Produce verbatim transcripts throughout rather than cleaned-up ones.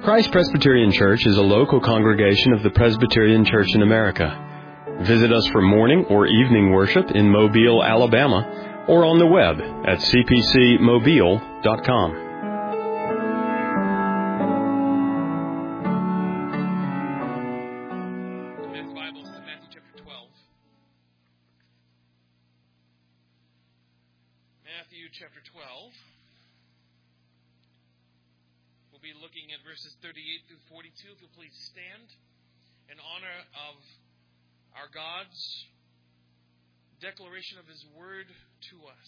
Christ Presbyterian Church is a local congregation of the Presbyterian Church in America. Visit us for morning or evening worship in Mobile, Alabama, or on the web at c p c mobile dot com. Men's Bibles to Matthew chapter twelve. Matthew chapter twelve. We'll be looking at verses thirty-eight through forty-two. If you'll please stand in honor of our God's declaration of His word to us.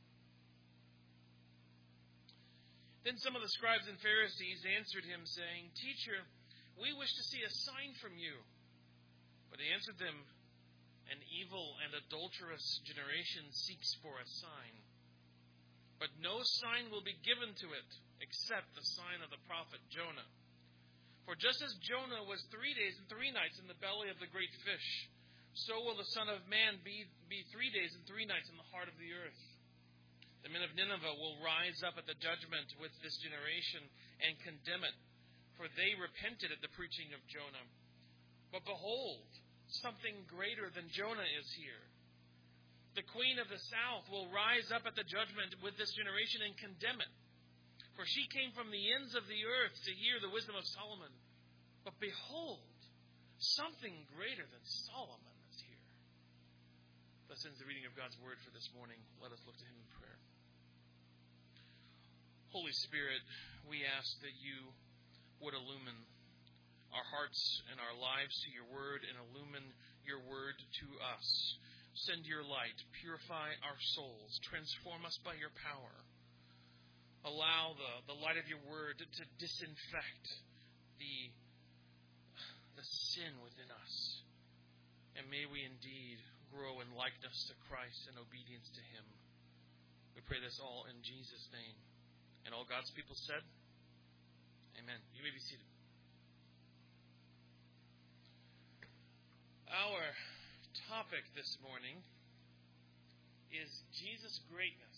Then some of the scribes and Pharisees answered him, saying, "Teacher, we wish to see a sign from you." But he answered them, "An evil and adulterous generation seeks for a sign. But no sign will be given to it, except the sign of the prophet Jonah. For just as Jonah was three days and three nights in the belly of the great fish, so will the Son of Man be, be three days and three nights in the heart of the earth. The men of Nineveh will rise up at the judgment with this generation and condemn it, for they repented at the preaching of Jonah. But behold, something greater than Jonah is here. The queen of the south will rise up at the judgment with this generation and condemn it. For she came from the ends of the earth to hear the wisdom of Solomon. But behold, something greater than Solomon is here." Thus ends the reading of God's word for this morning. Let us look to Him in prayer. Holy Spirit, we ask that you would illumine our hearts and our lives to your word and illumine your word to us. Send your light, purify our souls, transform us by your power. Allow the, the light of your word to disinfect the, the sin within us. And may we indeed grow in likeness to Christ and obedience to Him. We pray this all in Jesus' name. And all God's people said, Amen. You may be seated. Our topic this morning is Jesus' greatness.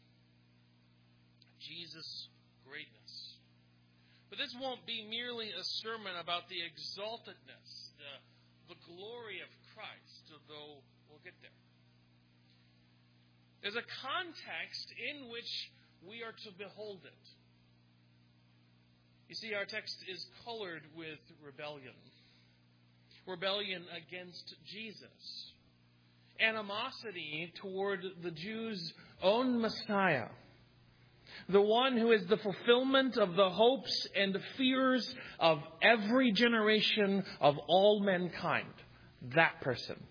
Jesus' greatness. But this won't be merely a sermon about the exaltedness, the, the glory of Christ, although we'll get there. There's a context in which we are to behold it. You see, our text is colored with rebellion. Rebellion against Jesus. Animosity toward the Jews' own Messiah. The one who is the fulfillment of the hopes and fears of every generation of all mankind. That person.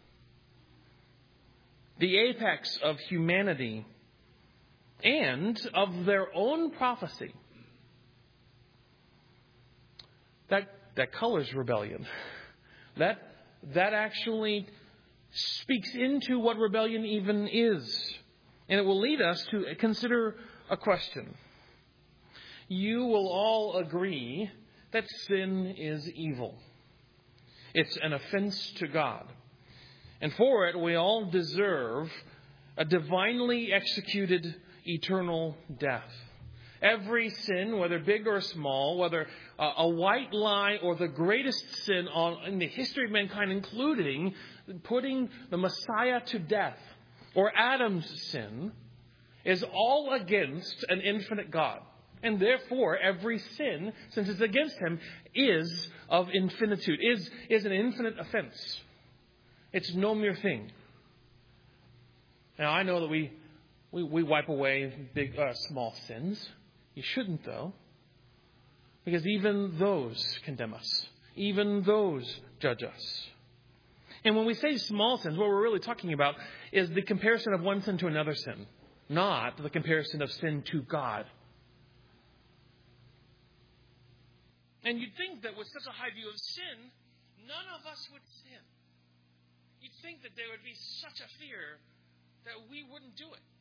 The apex of humanity and of their own prophecy. That, that colors rebellion. That, that actually speaks into what rebellion even is. And it will lead us to consider a question. You will all agree that sin is evil. It's an offense to God. And for it, we all deserve a divinely executed eternal death. Every sin, whether big or small, whether uh, a white lie or the greatest sin on, in the history of mankind, including putting the Messiah to death, or Adam's sin, is all against an infinite God. And therefore, every sin, since it's against Him, is of infinitude, is, is an infinite offense. It's no mere thing. Now, I know that we, we, we wipe away big, uh, small sins. You shouldn't, though, because even those condemn us. Even those judge us. And when we say small sins, what we're really talking about is the comparison of one sin to another sin, not the comparison of sin to God. And you'd think that with such a high view of sin, none of us would sin. You'd think that there would be such a fear that we wouldn't do it.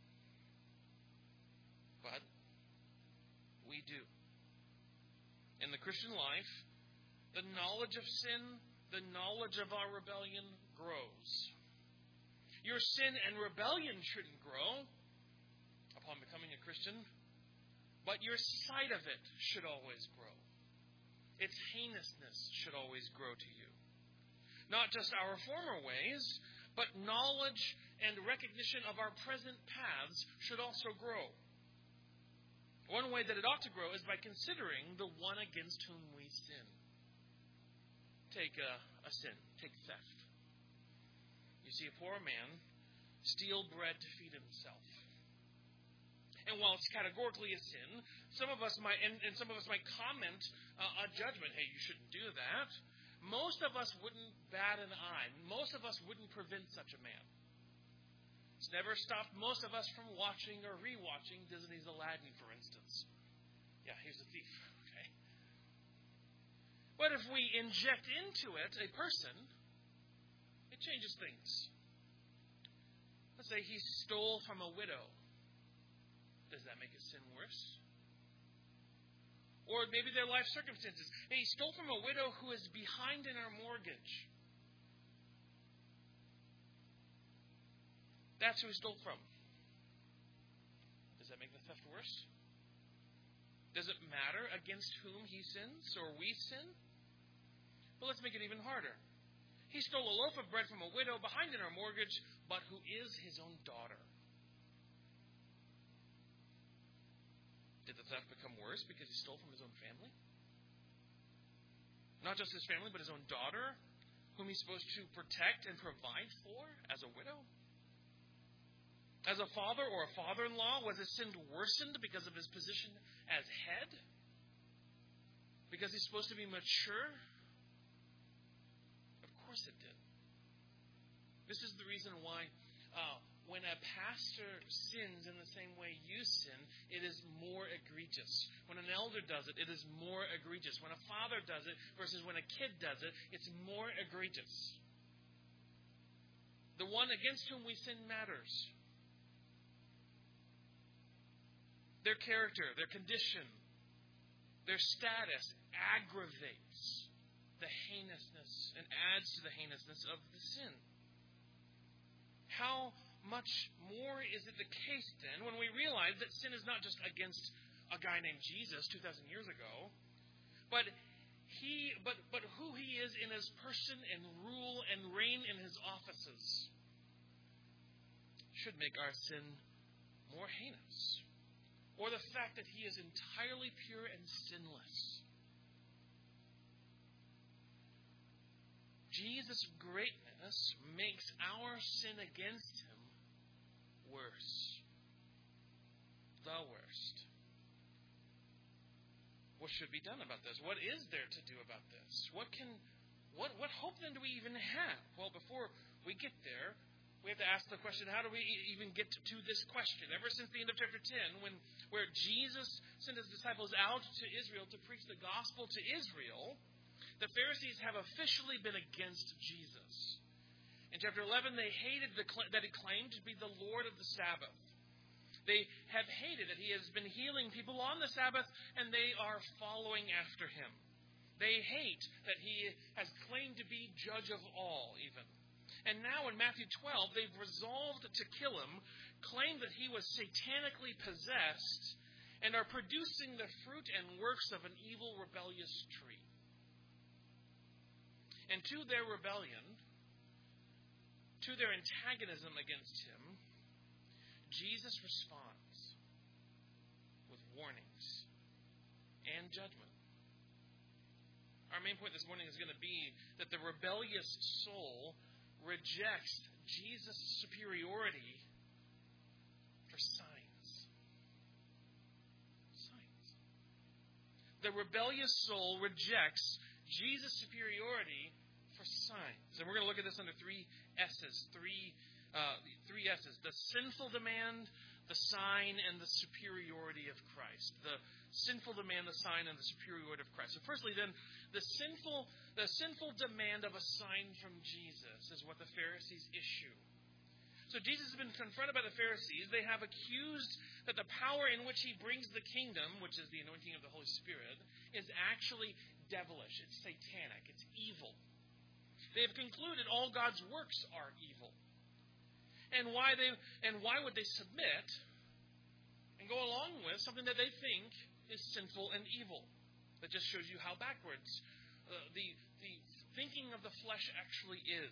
But we do. In the Christian life, the knowledge of sin, the knowledge of our rebellion grows. Your sin and rebellion shouldn't grow upon becoming a Christian, but your sight of it should always grow. its heinousness should always grow to you. Not just our former ways, but knowledge and recognition of our present paths should also grow. One way that it ought to grow is by considering the one against whom we sin. Take a, a sin. Take theft. You see a poor man steal bread to feed himself. And while it's categorically a sin, some of us might, and, and some of us might comment uh, a judgment. Hey, you shouldn't do that. Most of us wouldn't bat an eye. Most of us wouldn't prevent such a man. It's never stopped most of us from watching or rewatching Disney's Aladdin, for instance. Yeah, he's a thief. Okay. But if we inject into it a person, it changes things. Let's say he stole from a widow. Does that make his sin worse? Or maybe their life circumstances. He stole from a widow who is behind in her mortgage. That's who he stole from. Does that make the theft worse? Does it matter against whom he sins or we sin? But let's make it even harder. He stole a loaf of bread from a widow behind in her mortgage, but who is his own daughter. Did the theft become worse because he stole from his own family? Not just his family, but his own daughter, whom he's supposed to protect and provide for as a widow? As a father or a father-in-law, was his sin worsened because of his position as head? Because he's supposed to be mature? Of course it did. This is the reason why uh, when a pastor sins in the same way you sin, it is more egregious. When an elder does it, it is more egregious. When a father does it versus when a kid does it, it's more egregious. The one against whom we sin matters. Their character, their condition, their status aggravates the heinousness and adds to the heinousness of the sin. How much more is it the case then when we realize that sin is not just against a guy named Jesus two thousand years ago, but he, but but who he is in his person and rule and reign in his offices should make our sin more heinous. Or the fact that he is entirely pure and sinless. Jesus' greatness makes our sin against him worse. The worst. What should be done about this? What is there to do about this? What can, what, what hope then do we even have? Well, before we get there, we have to ask the question, how do we even get to, to this question? Ever since the end of chapter ten, when where Jesus sent his disciples out to Israel to preach the gospel to Israel, the Pharisees have officially been against Jesus. In chapter eleven, they hated the, that he claimed to be the Lord of the Sabbath. They have hated that he has been healing people on the Sabbath, and they are following after him. They hate that he has claimed to be judge of all, even. And now in Matthew twelve, they've resolved to kill him, claim that he was satanically possessed, and are producing the fruit and works of an evil, rebellious tree. And to their rebellion, to their antagonism against him, Jesus responds with warnings and judgment. Our main point this morning is going to be that the rebellious soul rejects Jesus' superiority for signs. Signs. The rebellious soul rejects Jesus' superiority for signs. And we're going to look at this under three S's. Three, uh, three S's. The sinful demand, the sign, and the superiority of Christ. The sinful demand, the sign, and the superiority of Christ. So firstly then, the sinful, the sinful demand of a sign from Jesus is what the Pharisees issue. So Jesus has been confronted by the Pharisees. They have accused that the power in which he brings the kingdom, which is the anointing of the Holy Spirit, is actually devilish. It's satanic. It's evil. They have concluded all God's works are evil. And why they and why would they submit and go along with something that they think is sinful and evil? That just shows you how backwards uh, the, the thinking of the flesh actually is.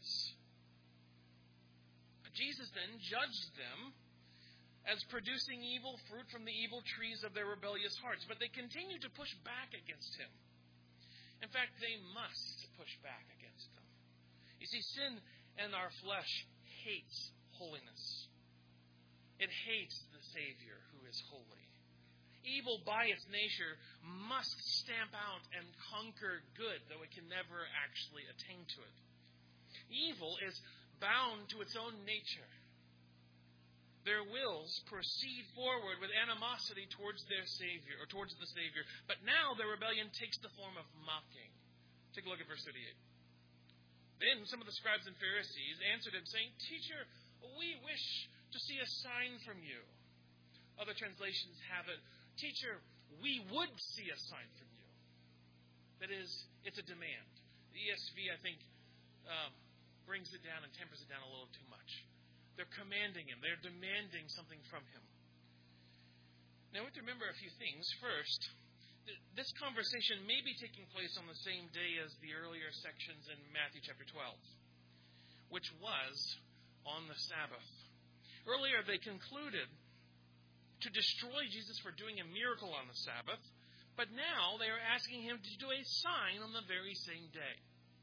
Jesus then judged them as producing evil fruit from the evil trees of their rebellious hearts. But they continue to push back against him. In fact, they must push back against him. You see, sin in our flesh hates holiness. It hates the Savior who is holy. Evil by its nature must stamp out and conquer good, though it can never actually attain to it. Evil is bound to its own nature. Their wills proceed forward with animosity towards their Savior, or towards the Savior. But now their rebellion takes the form of mocking. Take a look at verse thirty-eight. Then some of the scribes and Pharisees answered him, saying, Teacher, we wish to see a sign from you. Other translations have it, Teacher, we would see a sign from you. That is, it's a demand. The E S V, I think, um, brings it down and tempers it down a little too much. They're commanding him. They're demanding something from him. Now, we have to remember a few things. First, th- this conversation may be taking place on the same day as the earlier sections in Matthew chapter twelve, which was on the Sabbath. Earlier, they concluded to destroy Jesus for doing a miracle on the Sabbath, but now they are asking him to do a sign on the very same day.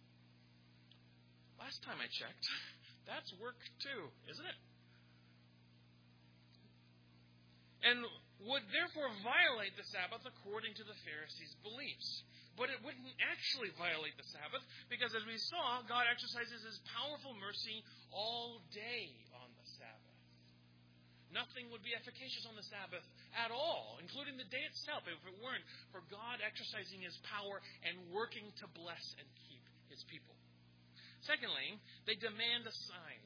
Last time I checked, that's work too, isn't it? And would therefore violate the Sabbath according to the Pharisees' beliefs. But it wouldn't actually violate the Sabbath, because as we saw, God exercises his powerful mercy all day on the Sabbath. Nothing would be efficacious on the Sabbath at all, including the day itself, if it weren't for God exercising his power and working to bless and keep his people. Secondly, they demand a sign.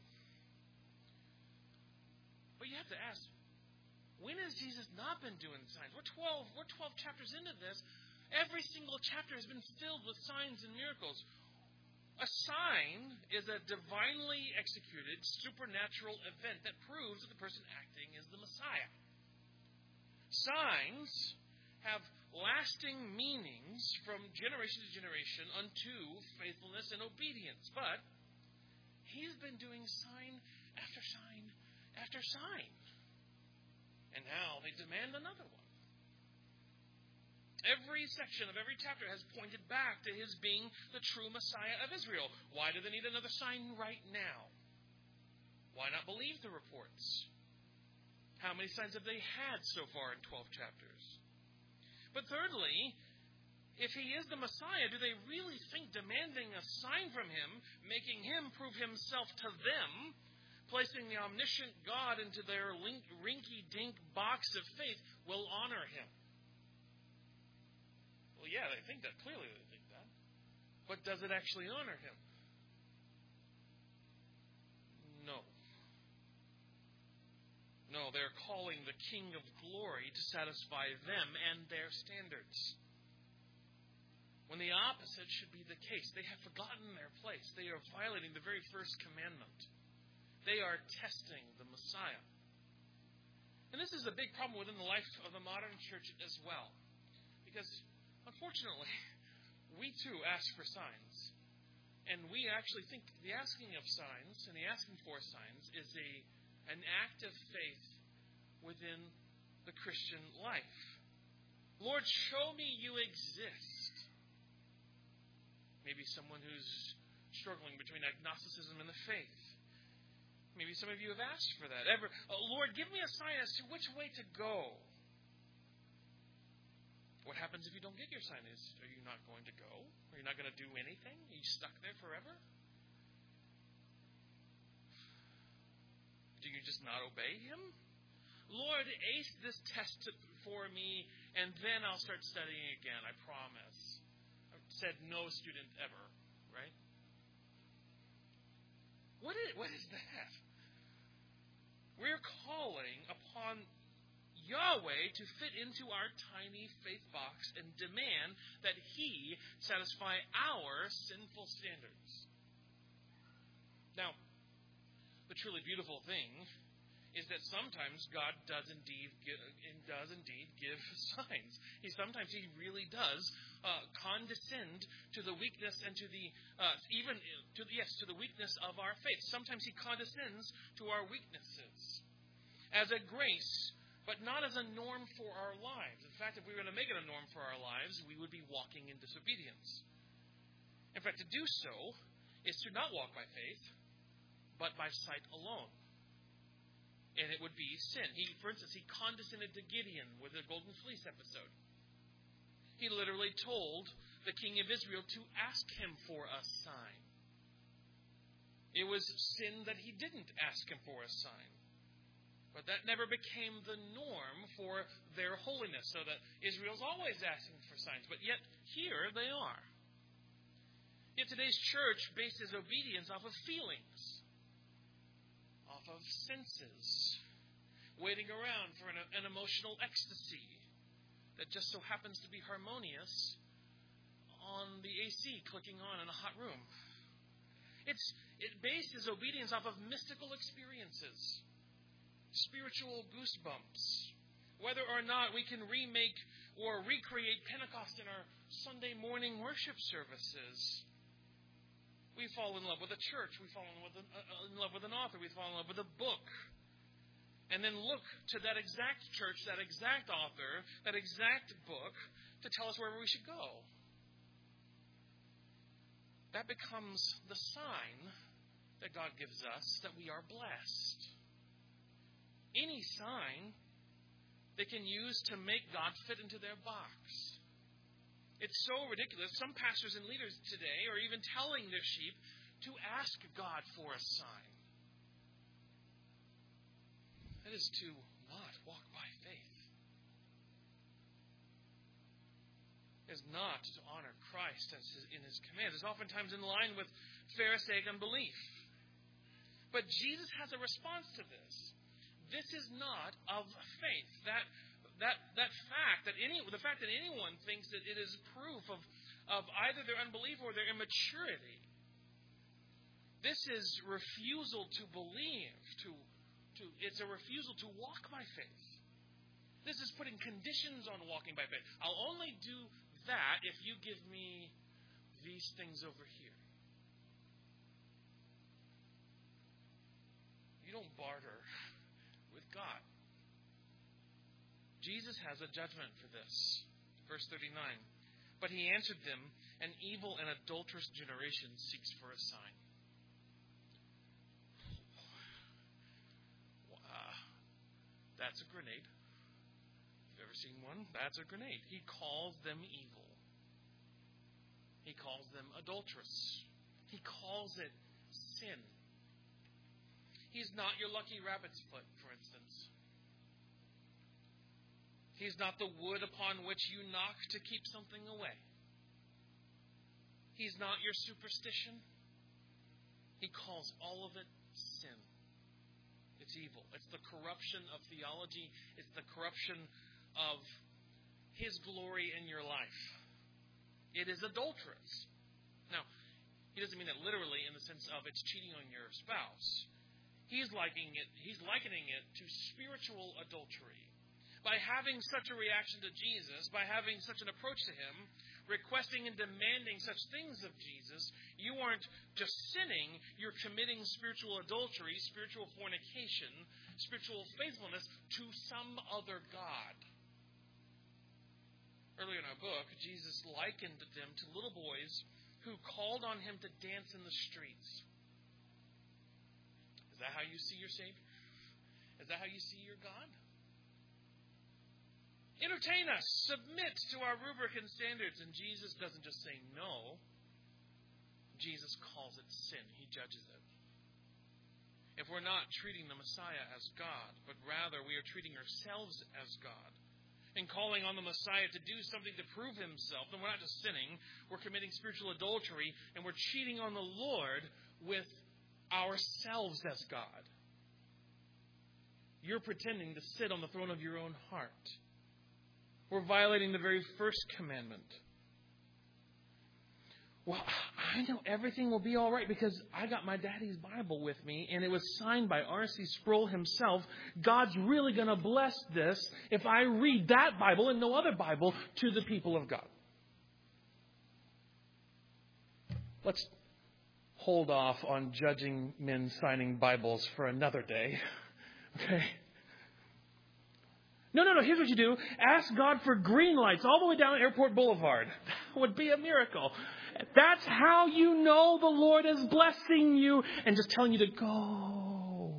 But you have to ask, when has Jesus not been doing signs? We're twelve, we're twelve chapters into this. Every single chapter has been filled with signs and miracles. A sign is a divinely executed supernatural event that proves that the person acting is the Messiah. Signs have lasting meanings from generation to generation unto faithfulness and obedience. But he's been doing sign after sign after sign. And now they demand another one. Every section of every chapter has pointed back to his being the true Messiah of Israel. Why do they need another sign right now? Why not believe the reports? How many signs have they had so far in twelve chapters? But thirdly, if he is the Messiah, do they really think demanding a sign from him, making him prove himself to them, placing the omniscient God into their rinky-dink box of faith, will honor him? Well, yeah, they think that. Clearly they think that. But does it actually honor him? No. No, they're calling the King of Glory to satisfy them and their standards. When the opposite should be the case. They have forgotten their place. They are violating the very first commandment. They are testing the Messiah. And this is a big problem within the life of the modern church as well. Because, unfortunately, we too ask for signs. And we actually think the asking of signs and the asking for signs is a an act of faith within the Christian life. Lord, show me you exist. Maybe someone who's struggling between agnosticism and the faith. Maybe some of you have asked for that. Ever, oh, Lord, give me a sign as to which way to go. What happens if you don't get your sign? Is are you not going to go? Are you not going to do anything? Are you stuck there forever? Do you just not obey him? Lord, ace this test for me, and then I'll start studying again, I promise. I've said no student ever, right? What is, what is that? We're calling upon Yahweh to fit into our tiny faith box and demand that he satisfy our sinful standards. Now, the truly beautiful thing is that sometimes God does indeed give, does indeed give signs. He sometimes He really does uh, condescend to the weakness and to the uh, even to the, yes to the weakness of our faith. Sometimes He condescends to our weaknesses as a grace, but not as a norm for our lives. In fact, if we were going to make it a norm for our lives, we would be walking in disobedience. In fact, to do so is to not walk by faith, but by sight alone. And it would be sin. He, for instance, he condescended to Gideon with the golden fleece episode. He literally told the king of Israel to ask him for a sign. It was sin that he didn't ask him for a sign. But that never became the norm for their holiness, so that Israel's always asking for signs. But yet, here they are. Yet today's church bases obedience off of feelings, off of senses, waiting around for an, an emotional ecstasy that just so happens to be harmonious on the A C clicking on in a hot room. It's it bases obedience off of mystical experiences, spiritual goosebumps. Whether or not we can remake or recreate Pentecost in our Sunday morning worship services. We fall in love with a church. We fall in love with, an, uh, in love with an author. We fall in love with a book. And then look to that exact church, that exact author, that exact book to tell us wherever we should go. That becomes the sign that God gives us that we are blessed. Any sign they can use to make God fit into their box. It's so ridiculous. Some pastors and leaders today are even telling their sheep to ask God for a sign. That is to not walk by faith. It is not to honor Christ as his, in His commands. It's oftentimes in line with Pharisaic unbelief. But Jesus has a response to this. This is not of faith. That That that fact that any the fact that anyone thinks that it is proof of, of either their unbelief or their immaturity. This is refusal to believe. To to it's a refusal to walk by faith. This is putting conditions on walking by faith. I'll only do that if you give me these things over here. You don't barter with God. Jesus has a judgment for this. Verse thirty-nine. But he answered them, an evil and adulterous generation seeks for a sign. Wow. That's a grenade. If you've ever seen one, that's a grenade. He calls them evil. He calls them adulterous. He calls it sin. He's not your lucky rabbit's foot, for instance. He's not the wood upon which you knock to keep something away. He's not your superstition. He calls all of it sin. It's evil. It's the corruption of theology. It's the corruption of His glory in your life. It is adulterous. Now, he doesn't mean that literally in the sense of it's cheating on your spouse. He's likening it, he's likening it to spiritual adultery. By having such a reaction to Jesus, by having such an approach to Him, requesting and demanding such things of Jesus, you aren't just sinning, you're committing spiritual adultery, spiritual fornication, spiritual faithfulness to some other God. Earlier in our book, Jesus likened them to little boys who called on Him to dance in the streets. Is that how you see your Savior? Is that how you see your God? Entertain us. Submit to our rubric and standards. And Jesus doesn't just say no. Jesus calls it sin. He judges it. If we're not treating the Messiah as God, but rather we are treating ourselves as God, and calling on the Messiah to do something to prove Himself, then we're not just sinning. We're committing spiritual adultery, and we're cheating on the Lord with ourselves as God. You're pretending to sit on the throne of your own heart. We're violating the very first commandment. well, I know everything will be all right because I got my daddy's Bible with me and it was signed by R C Sproul himself. God's really going to bless this if I read that Bible and no other Bible to the people of God. Let's hold off on judging men signing Bibles for another day. Okay? No, no, no. Here's what you do. Ask God for green lights all the way down Airport Boulevard. That would be a miracle. That's how you know the Lord is blessing you and just telling you to go.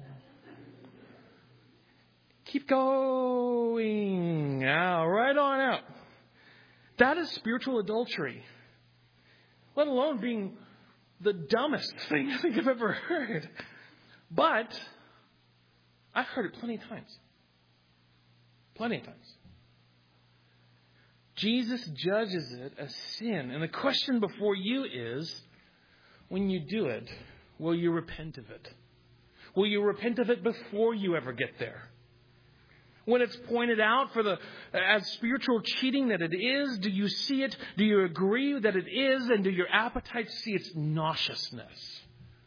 Keep going. Now, right on out. That is spiritual adultery. Let alone being the dumbest thing I think I've ever heard. But I've heard it plenty of times. Plenty of times. Jesus judges it as sin. And the question before you is, when you do it, will you repent of it? Will you repent of it before you ever get there? When it's pointed out for the as spiritual cheating that it is, do you see it? Do you agree that it is? And do your appetites see its nauseousness?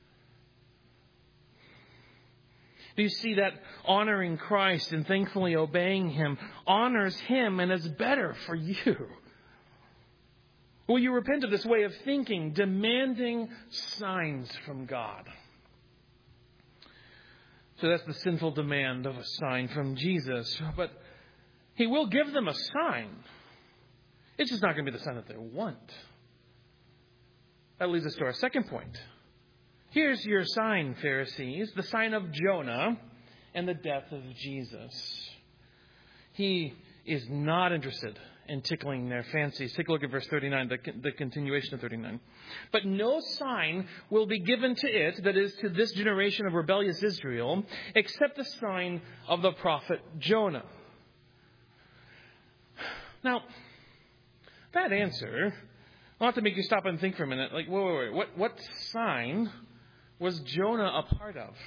Do you see that honoring Christ and thankfully obeying Him honors Him and is better for you? Will you repent of this way of thinking, demanding signs from God? So that's the sinful demand of a sign from Jesus. But He will give them a sign. It's just not going to be the sign that they want. That leads us to our second point. Here's your sign, Pharisees, the sign of Jonah and the death of Jesus. He is not interested in tickling their fancies. Take a look at verse thirty-nine, the, the continuation of thirty-nine. But no sign will be given to it, that is, to this generation of rebellious Israel, except the sign of the prophet Jonah. Now, that answer will have to make you stop and think for a minute. Like, wait, wait, wait. What, what sign was Jonah a part of?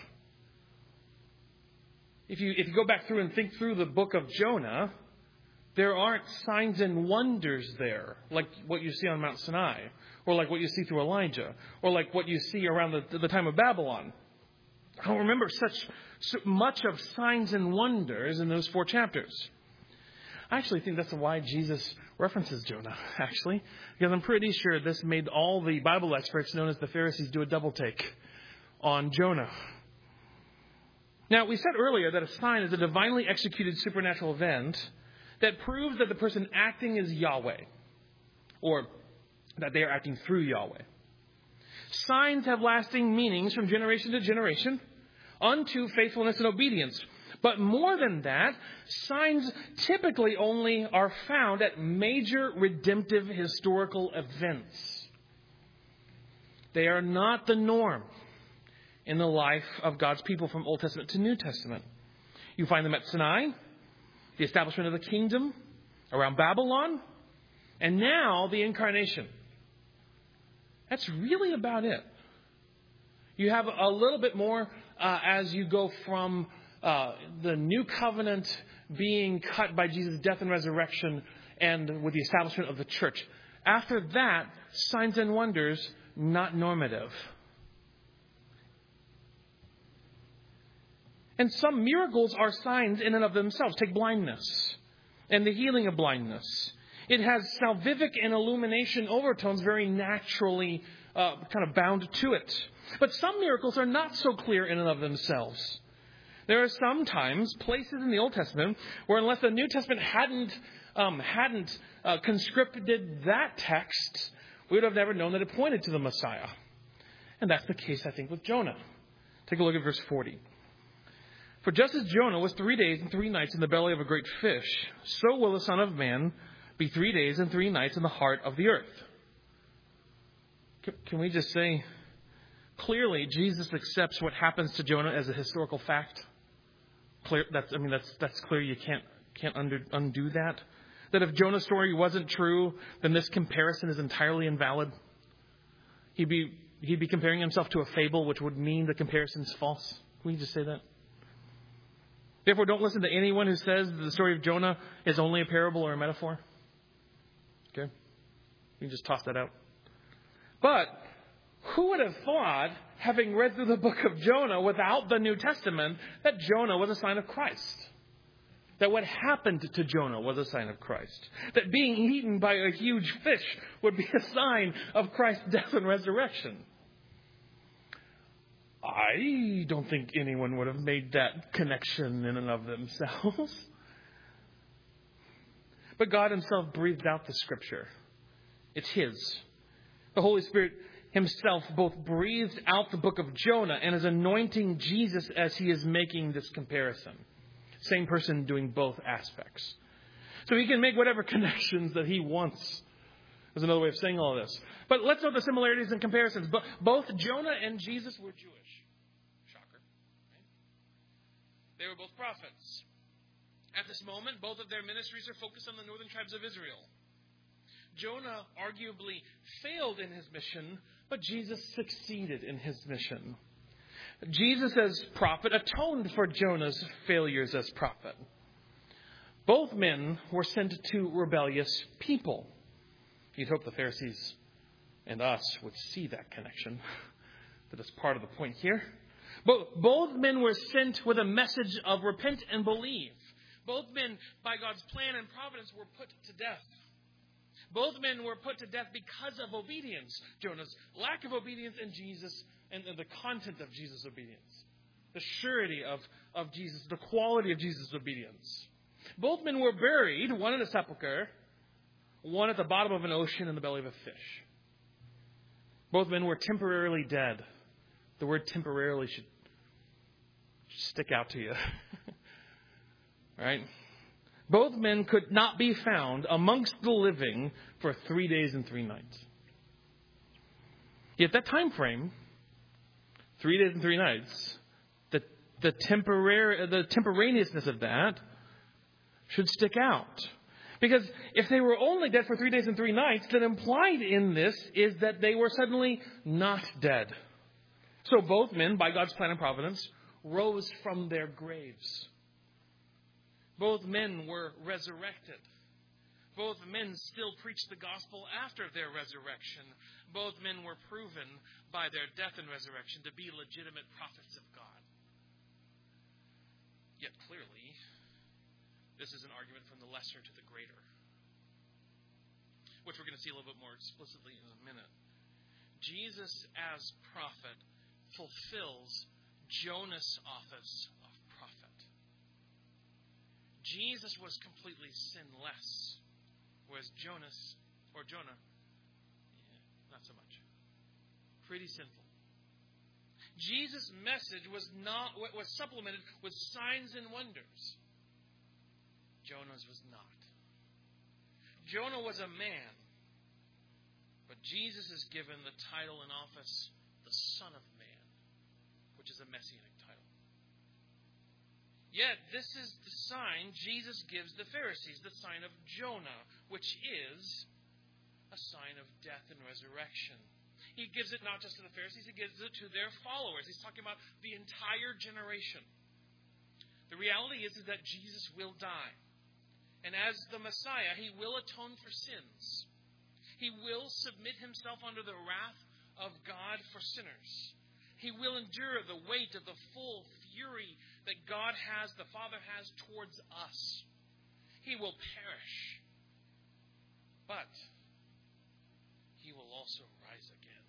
If you if you go back through and think through the book of Jonah, there aren't signs and wonders there, like what you see on Mount Sinai, or like what you see through Elijah, or like what you see around the, the time of Babylon. I don't remember such so much of signs and wonders in those four chapters. I actually think that's why Jesus references Jonah, actually, because I'm pretty sure this made all the Bible experts known as the Pharisees do a double take on Jonah. Now, we said earlier that a sign is a divinely executed supernatural event that proves that the person acting is Yahweh, or that they are acting through Yahweh. Signs have lasting meanings from generation to generation unto faithfulness and obedience. But more than that, signs typically only are found at major redemptive historical events. They are not the norm in the life of God's people from Old Testament to New Testament. You find them at Sinai, the establishment of the kingdom, around Babylon, and now the incarnation. That's really about it. You have a little bit more uh, as you go from uh, the new covenant being cut by Jesus' death and resurrection and with the establishment of the church. After that, signs and wonders, not normative. And some miracles are signs in and of themselves. Take blindness and the healing of blindness. It has salvific and illumination overtones very naturally uh, kind of bound to it. But some miracles are not so clear in and of themselves. There are sometimes places in the Old Testament where unless the New Testament hadn't um, hadn't uh, conscripted that text, we would have never known that it pointed to the Messiah. And that's the case, I think, with Jonah. Take a look at verse forty. For just as Jonah was three days and three nights in the belly of a great fish, so will the Son of Man be three days and three nights in the heart of the earth. Can we just say, clearly, Jesus accepts what happens to Jonah as a historical fact? Clear, that's, I mean, that's that's clear. You can't can't undo, undo that. That if Jonah's story wasn't true, then this comparison is entirely invalid. He'd be he'd be comparing himself to a fable, which would mean the comparison's false. Can we just say that? Therefore, don't listen to anyone who says the story of Jonah is only a parable or a metaphor. Okay? You can just toss that out. But who would have thought, having read through the book of Jonah without the New Testament, that Jonah was a sign of Christ? That what happened to Jonah was a sign of Christ? That being eaten by a huge fish would be a sign of Christ's death and resurrection? I don't think anyone would have made that connection in and of themselves. But God himself breathed out the Scripture. It's his. The Holy Spirit himself both breathed out the book of Jonah and is anointing Jesus as he is making this comparison. Same person doing both aspects. So he can make whatever connections that he wants. There's another way of saying all of this. But let's note the similarities and comparisons. But both Jonah and Jesus were Jewish. Shocker. Right? They were both prophets. At this moment, both of their ministries are focused on the northern tribes of Israel. Jonah arguably failed in his mission, but Jesus succeeded in his mission. Jesus as prophet atoned for Jonah's failures as prophet. Both men were sent to rebellious people. You'd hope the Pharisees and us would see that connection. That is part of the point here. Both, both men were sent with a message of repent and believe. Both men, by God's plan and providence, were put to death. Both men were put to death because of obedience. Jonah's lack of obedience and Jesus and the content of Jesus' obedience. The surety of, of Jesus, the quality of Jesus' obedience. Both men were buried, one in a sepulcher, one at the bottom of an ocean in the belly of a fish. Both men were temporarily dead. The word temporarily should stick out to you. Right? Both men could not be found amongst the living for three days and three nights. Yet that time frame, three days and three nights, the the temporary the temporaneousness of that should stick out. Because if they were only dead for three days and three nights, then implied in this is that they were suddenly not dead. So both men, by God's plan and providence, rose from their graves. Both men were resurrected. Both men still preached the gospel after their resurrection. Both men were proven by their death and resurrection to be legitimate prophets of God. Yet clearly, this is an argument from the lesser to the greater, which we're going to see a little bit more explicitly in a minute. Jesus as prophet fulfills Jonah's office of prophet. Jesus was completely sinless, whereas Jonas, or Jonah, yeah, not so much. Pretty sinful. Jesus' message was not was supplemented with signs and wonders. Jonah's was not. Jonah was a man, but Jesus is given the title and office, the Son of Man, which is a messianic title. Yet, this is the sign Jesus gives the Pharisees, the sign of Jonah, which is a sign of death and resurrection. He gives it not just to the Pharisees, he gives it to their followers. He's talking about the entire generation. The reality is, is that Jesus will die. And as the Messiah, he will atone for sins. He will submit himself under the wrath of God for sinners. He will endure the weight of the full fury that God has, the Father has towards us. He will perish. But he will also rise again.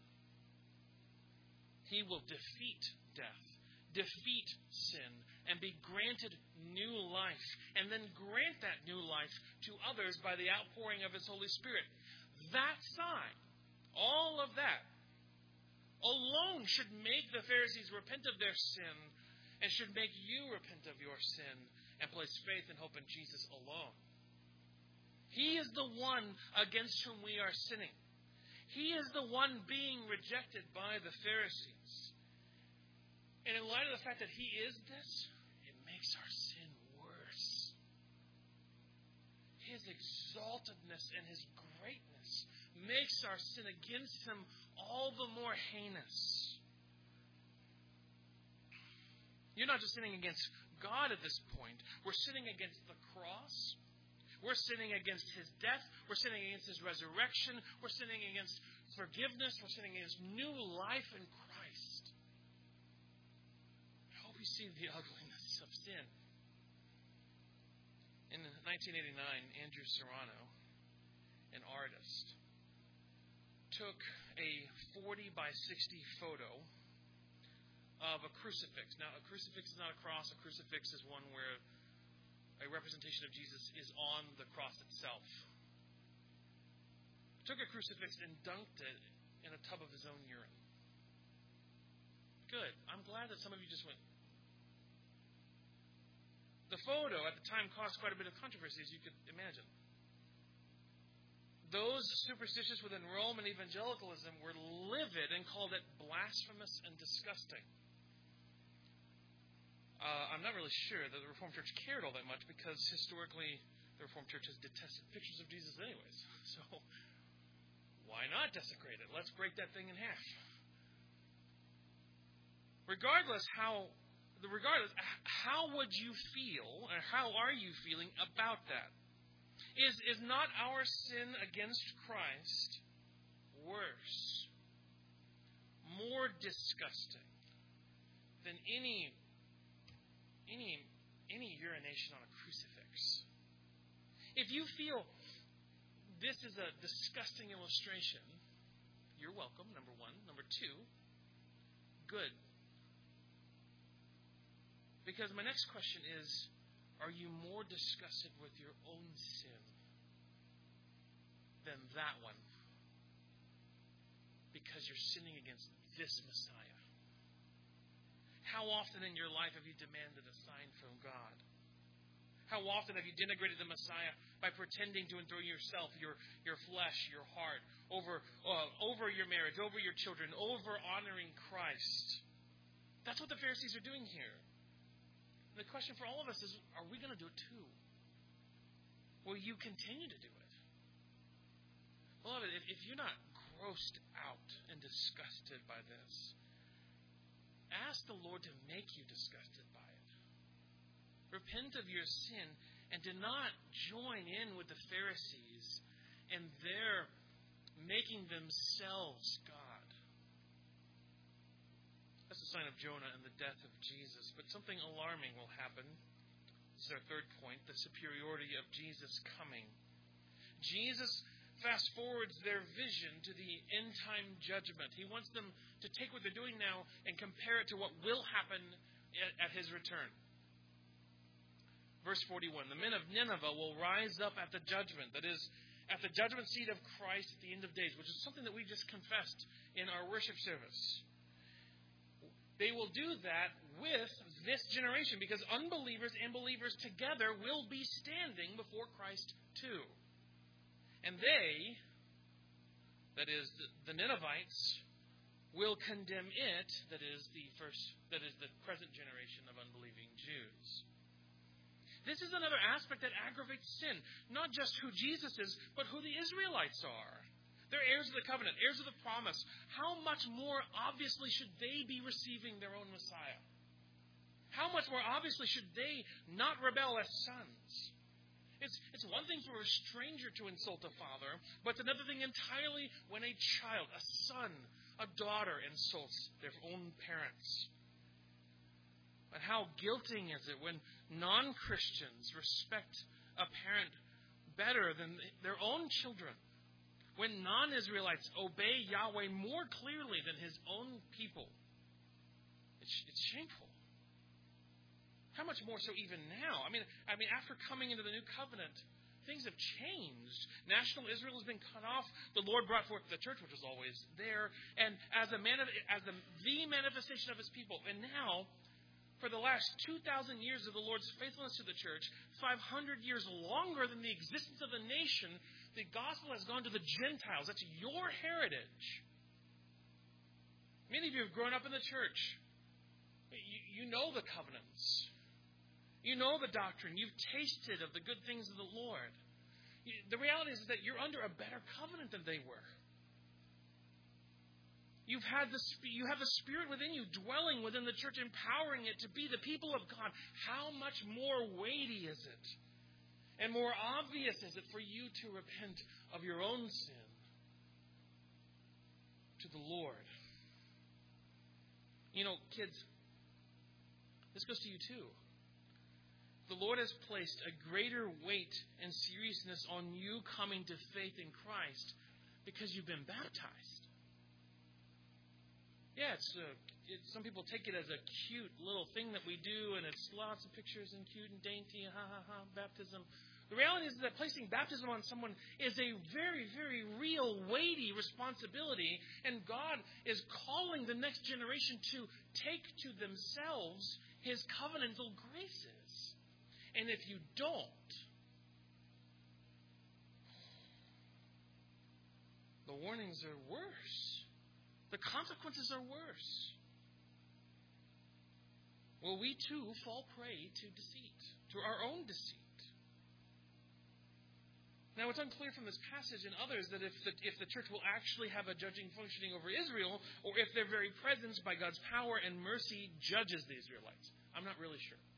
He will defeat death, defeat sin, and be granted new life, and then grant that new life to others by the outpouring of his Holy Spirit. That sign, all of that, alone should make the Pharisees repent of their sin and should make you repent of your sin and place faith and hope in Jesus alone. He is the one against whom we are sinning. He is the one being rejected by the Pharisees. And in light of the fact that he is this, it makes our sin worse. His exaltedness and his greatness makes our sin against him all the more heinous. You're not just sinning against God at this point. We're sinning against the cross. We're sinning against his death. We're sinning against his resurrection. We're sinning against forgiveness. We're sinning against new life in Christ. I hope you see the ugliness of sin. In nineteen eighty-nine, Andrew Serrano, an artist, took a forty by sixty photo of a crucifix. Now, a crucifix is not a cross. A crucifix is one where a representation of Jesus is on the cross itself. Took a crucifix and dunked it in a tub of his own urine. Good. I'm glad that some of you just went. The photo at the time caused quite a bit of controversy, as you could imagine. Those superstitious within Rome and evangelicalism were livid and called it blasphemous and disgusting. Uh, I'm not really sure that the Reformed Church cared all that much because historically the Reformed Church has detested pictures of Jesus anyways. So why not desecrate it? Let's break that thing in half. Regardless how, regardless, how would you feel, or how are you feeling about that? Is is not our sin against Christ worse, more disgusting than any any any urination on a crucifix? If you feel this is a disgusting illustration, you're welcome, number one. Number two, good. Because my next question is, are you more disgusted with your own sin than that one? Because you're sinning against this Messiah. How often in your life have you demanded a sign from God? How often have you denigrated the Messiah by pretending to enthroned yourself, your, your flesh, your heart, over, uh, over your marriage, over your children, over honoring Christ? That's what the Pharisees are doing here. The question for all of us is, are we going to do it too? Will you continue to do it? Beloved, if, if you're not grossed out and disgusted by this, ask the Lord to make you disgusted by it. Repent of your sin and do not join in with the Pharisees and their making themselves God. That's a sign of Jonah and the death of Jesus. But something alarming will happen. This is our third point, the superiority of Jesus coming. Jesus fast forwards their vision to the end time judgment. He wants them to take what they're doing now and compare it to what will happen at his return. Verse forty-one, the men of Nineveh will rise up at the judgment, that is, at the judgment seat of Christ at the end of days, which is something that we just confessed in our worship service. They will do that with this generation because unbelievers and believers together will be standing before Christ too. And they, that is the Ninevites, will condemn it, that is the first, that is the present generation of unbelieving Jews. This is another aspect that aggravates sin. Not just who Jesus is, but who the Israelites are. They're heirs of the covenant, heirs of the promise. How much more obviously should they be receiving their own Messiah? How much more obviously should they not rebel as sons? It's, it's one thing for a stranger to insult a father, but it's another thing entirely when a child, a son, a daughter insults their own parents. And how guilting is it when non-Christians respect a parent better than their own children? When non-Israelites obey Yahweh more clearly than his own people. It's, it's shameful. How much more so even now? I mean, I mean, after coming into the new covenant, things have changed. National Israel has been cut off. The Lord brought forth the church, which was always there, and as a man, as the, the manifestation of his people. And now, for the last two thousand years of the Lord's faithfulness to the church, five hundred years longer than the existence of the nation, the gospel has gone to the Gentiles. That's your heritage. Many of you have grown up in the church. You, you know the covenants. You know the doctrine. You've tasted of the good things of the Lord. You, the reality is that you're under a better covenant than they were. You've had the you have the Spirit within you, dwelling within the church, empowering it to be the people of God. How much more weighty is it, and more obvious is it for you to repent of your own sin to the Lord. You know, kids, this goes to you too. The Lord has placed a greater weight and seriousness on you coming to faith in Christ because you've been baptized. Yeah, it's, uh, it, some people take it as a cute little thing that we do, and it's lots of pictures and cute and dainty, ha ha ha, baptism. The reality is that placing baptism on someone is a very, very real, weighty responsibility, and God is calling the next generation to take to themselves His covenantal graces. And if you don't, the warnings are worse. The consequences are worse. Well, we too fall prey to deceit, to our own deceit. Now, it's unclear from this passage and others that if the, if the church will actually have a judging functioning over Israel, or if their very presence by God's power and mercy judges the Israelites. I'm not really sure.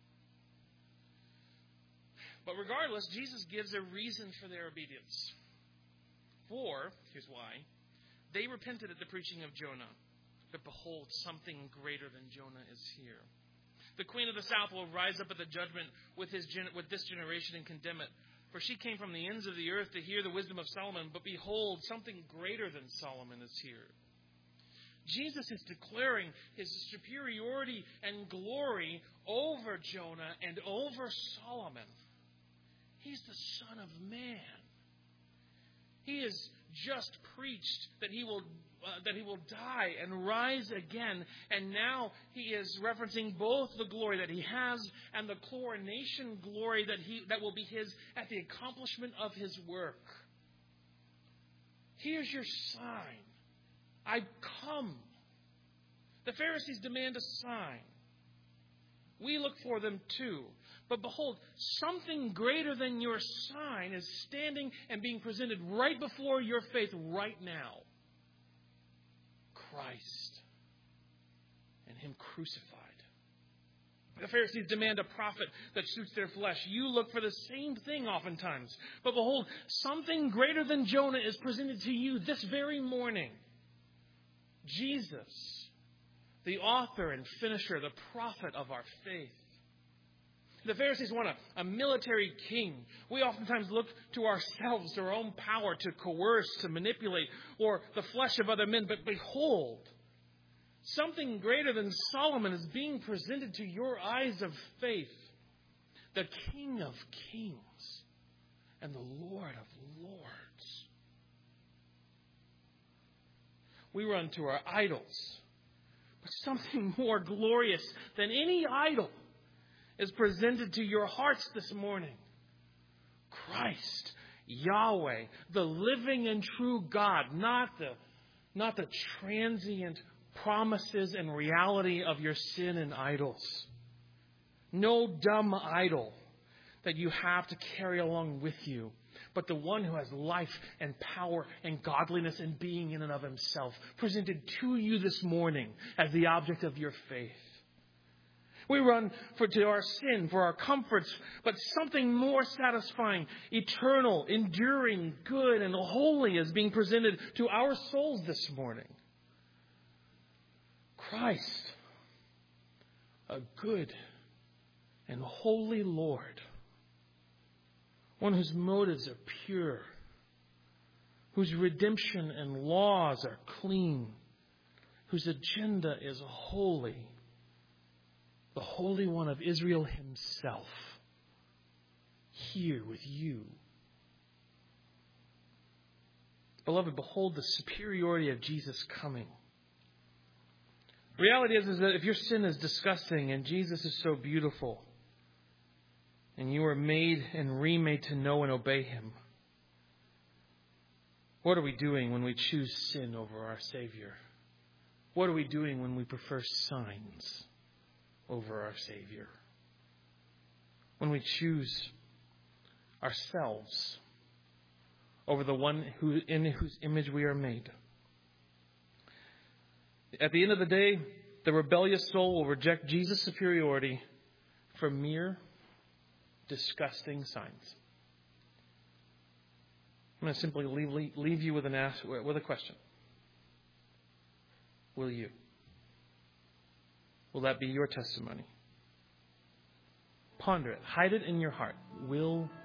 But regardless, Jesus gives a reason for their obedience. For, here's why, they repented at the preaching of Jonah. But behold, something greater than Jonah is here. The queen of the south will rise up at the judgment with, his, with this generation and condemn it. For she came from the ends of the earth to hear the wisdom of Solomon. But behold, something greater than Solomon is here. Jesus is declaring His superiority and glory over Jonah and over Solomon. He's the Son of Man. He has just preached that he will uh, that he will die and rise again, and now he is referencing both the glory that he has and the coronation glory that he that will be his at the accomplishment of his work. Here's your sign. I've come. The Pharisees demand a sign. We look for them too. But behold, something greater than your sign is standing and being presented right before your faith right now. Christ and Him crucified. The Pharisees demand a prophet that suits their flesh. You look for the same thing oftentimes. But behold, something greater than Jonah is presented to you this very morning. Jesus, the author and finisher, the prophet of our faith. The Pharisees want a, a military king. We oftentimes look to ourselves, to our own power, to coerce, to manipulate, or the flesh of other men. But behold, something greater than Solomon is being presented to your eyes of faith. The King of Kings and the Lord of Lords. We run to our idols. But something more glorious than any idol is presented to your hearts this morning. Christ, Yahweh, the living and true God, not the, not the transient promises and reality of your sin and idols. No dumb idol that you have to carry along with you, but the one who has life and power and godliness and being in and of Himself, presented to you this morning as the object of your faith. We run for to our sin, for our comforts, but something more satisfying, eternal, enduring, good, and holy is being presented to our souls this morning. Christ, a good and holy Lord, one whose motives are pure, whose redemption and laws are clean, whose agenda is holy. The Holy One of Israel Himself, here with you. Beloved, behold the superiority of Jesus coming. Reality is, is that if your sin is disgusting and Jesus is so beautiful, and you are made and remade to know and obey Him, what are we doing when we choose sin over our Savior? What are we doing when we prefer signs over our Savior? When we choose ourselves over the one who, in whose image we are made. At the end of the day, the rebellious soul will reject Jesus' superiority for mere disgusting signs. I'm going to simply leave, leave you with, an ask, with a question. Will you? Will that be your testimony? Ponder it. Hide it in your heart. Will